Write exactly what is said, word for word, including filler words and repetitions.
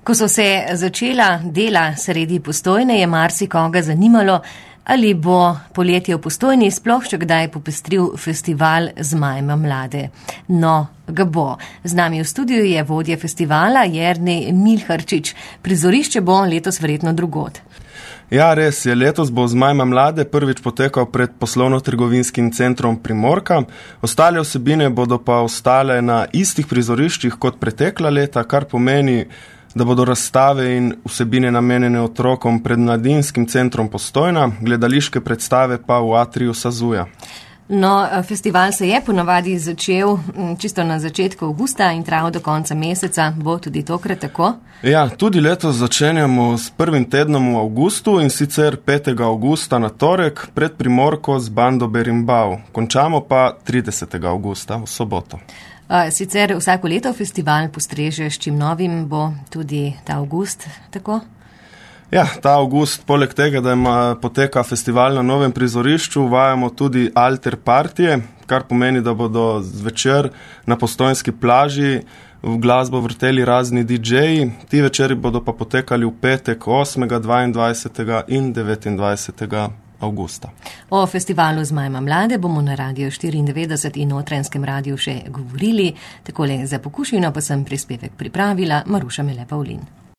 Ko so se začela dela sredi Postojne, je marsikoga zanimalo, ali bo poletje v Postojni sploh še kdaj popestril festival Zmajma mlade. No, ga bo. Z nami v studiu je vodja festivala Jernej Milharčič. Prizorišče bo letos verjetno drugod. Ja, res je. Letos bo Zmajma mlade prvič potekal pred poslovno-trgovinskim centrom Primorka. Ostale vsebine bodo pa ostale na istih prizoriščih kot pretekla leta, kar pomeni, da bodo razstave in vsebine namenjene otrokom pred Mladinskim centrom Postojna, gledališke predstave pa v atriju Sazuja. No, festival se je ponavadi začel čisto na začetku avgusta in trajal do konca meseca. Bo tudi tokrat tako? Ja, tudi letos začenjamo s prvim tednom v avgustu in sicer petega avgusta na torek pred Primorko z bando Berimbau. Končamo pa tridesetega avgusta v soboto. Sicer vsako leto festival postreže s čim novim, bo tudi ta avgust tako? Ja, ta avgust, poleg tega, da ima poteka festival na novem prizorišču, uvajamo tudi alter partije, kar pomeni, da bodo zvečer na Postojnski plaži v glasbo vrteli razni didžeji. Ti večeri bodo pa potekali v petek osmega, dvaindvajsetega in devetindvajsetega avgusta. O festivalu Zmajma mlade bomo na Radiu štiriindevetdeset in Notranjskem radiu še govorili. Takole za pokušino pa sem prispevek pripravila Maruša Mele Pavlin.